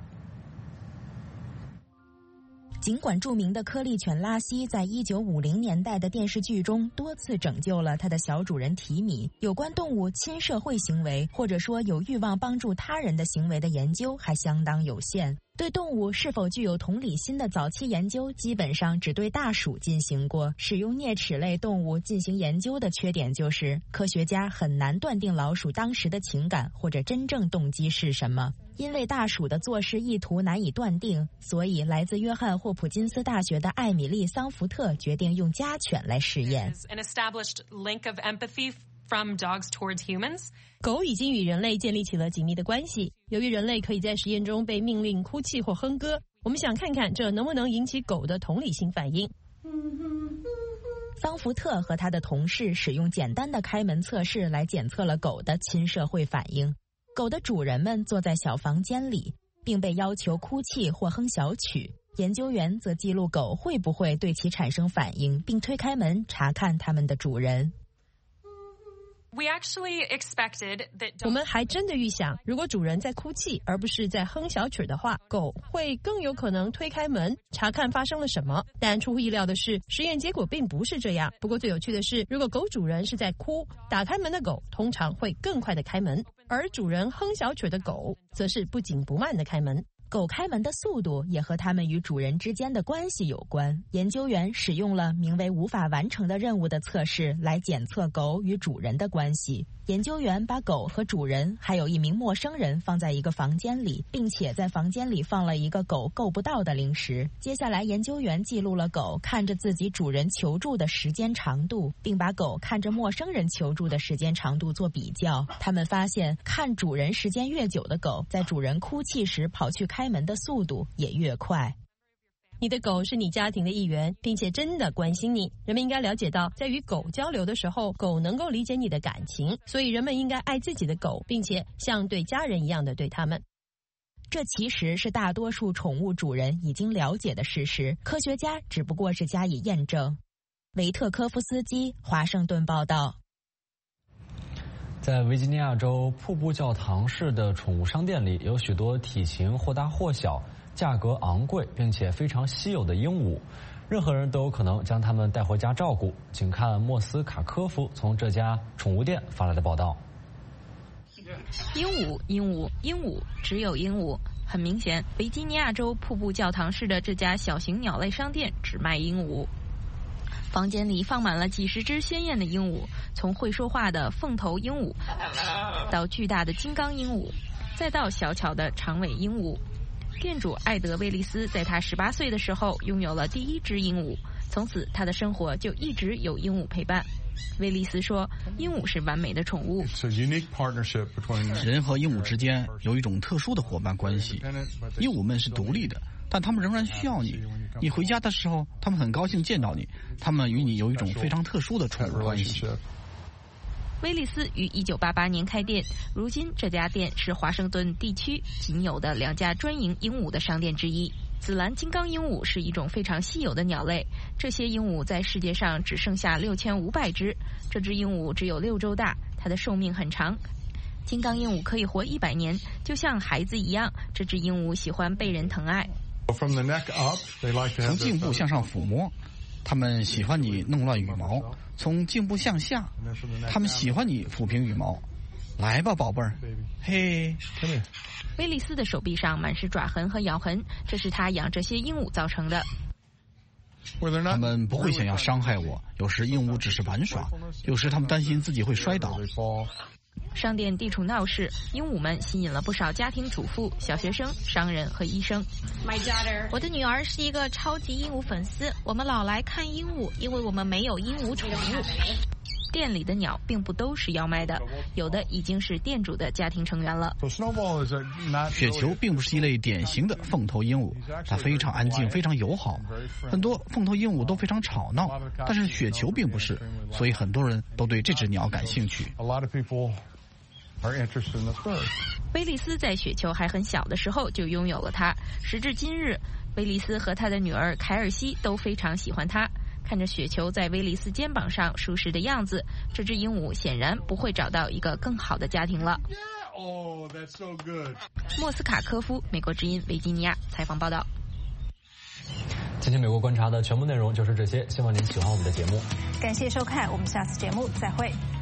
尽管著名的颗粒犬拉西在1950年代的电视剧中多次拯救了他的小主人提米，有关动物亲社会行为或者说有欲望帮助他人的行为的研究还相当有限。对动物是否具有同理心的早期研究基本上只对大鼠进行过。使用啮齿类动物进行研究的缺点就是科学家很难断定老鼠当时的情感或者真正动机是什么。 因为大鼠的做事意图难以断定，所以来自约翰霍普金斯大学的艾米丽·桑福特决定用家犬来试验。 狗已经与人类建立起了紧密的关系。由于人类可以在实验中被命令哭泣或哼歌，我们想看看这能不能引起狗的同理心反应。 桑福特和他的同事使用简单的开门测试来检测了狗的亲社会反应。狗的主人们坐在小房间里，并被要求哭泣或哼小曲。研究员则记录狗会不会对其产生反应，并推开门查看它们的主人。 我们还真的预想，如果主人在哭泣而不是在哼小曲的话，狗会更有可能推开门查看发生了什么。但出乎意料的是，实验结果并不是这样。不过最有趣的是，如果狗主人是在哭，打开门的狗通常会更快的开门，而主人哼小曲的狗则是不紧不慢的开门。狗开门的速度也和它们与主人之间的关系有关。研究员使用了名为无法完成的任务的测试来检测狗与主人的关系。研究员把狗和主人还有一名陌生人放在一个房间里，并且在房间里放了一个狗够不到的零食。接下来研究员记录了狗看着自己主人求助的时间长度，并把狗看着陌生人求助的时间长度做比较。他们发现看主人时间越久的狗，在主人哭泣时跑去开门的速度也越快。 你的狗是你家庭的一员，并且真的关心你。人们应该了解到，在与狗交流的时候，狗能够理解你的感情，所以人们应该爱自己的狗，并且像对家人一样的对它们。 这其实是大多数宠物主人已经了解的事实，科学家只不过是加以验证。维特科夫斯基，华盛顿报道。 在维吉尼亚州瀑布教堂市的宠物商店里，有许多体型或大或小、价格昂贵并且非常稀有的鹦鹉，任何人都有可能将它们带回家照顾。请看莫斯卡科夫从这家宠物店发来的报道。 鹦鹉，鹦鹉，鹦鹉，只有鹦鹉。很明显，维吉尼亚州瀑布教堂市的这家小型鸟类商店只卖鹦鹉。房间里放满了几十只鲜艳的鹦鹉，从会说话的凤头鹦鹉到巨大的金刚鹦鹉，再到小巧的长尾鹦鹉。店主艾德·威利斯在他18岁的时候拥有了第一只鹦鹉，从此他的生活就一直有鹦鹉陪伴。威利斯说，鹦鹉是完美的宠物。 人和鹦鹉之间有一种特殊的伙伴关系，鹦鹉们是独立的，但它们仍然需要你。你回家的时候，它们很高兴见到你，它们与你有一种非常特殊的宠物关系。 威利斯于1988年开店，如今这家店是华盛顿地区仅有的2家专营鹦鹉的商店之一。紫蓝金刚鹦鹉是一种非常稀有的鸟类，这些鹦鹉在世界上只剩下6500只。这只鹦鹉只有6周大，它的寿命很长。金刚鹦鹉可以活100年，就像孩子一样，这只鹦鹉喜欢被人疼爱。 从颈部向上抚摸，它们喜欢你弄乱羽毛；从颈部向下，它们喜欢你抚平羽毛。来吧，宝贝儿，嘿。 威利斯的手臂上满是爪痕和咬痕，这是他养这些鹦鹉造成的。 他们不会想要伤害我，有时鹦鹉只是玩耍，有时他们担心自己会摔倒。 商店地处闹市，鹦鹉们吸引了不少家庭主妇、小学生、商人和医生。 我的女儿是一个超级鹦鹉粉丝，我们老来看鹦鹉，因为我们没有鹦鹉宠物。 店里的鸟并不都是要卖的，有的已经是店主的家庭成员了。 雪球并不是一类典型的凤头鹦鹉，它非常安静，非常友好。很多凤头鹦鹉都非常吵闹，但是雪球并不是，所以很多人都对这只鸟感兴趣。 威利斯在雪球还很小的时候就拥有了它，时至今日，威利斯和他的女儿凯尔西都非常喜欢它。看着雪球在威利斯肩膀上舒适的样子，这只鹦鹉显然不会找到一个更好的家庭了。莫斯卡科夫，美国之音，维吉尼亚采访报道。 今天美国观察的全部内容就是这些，希望您喜欢我们的节目。 感谢收看，我们下次节目再会。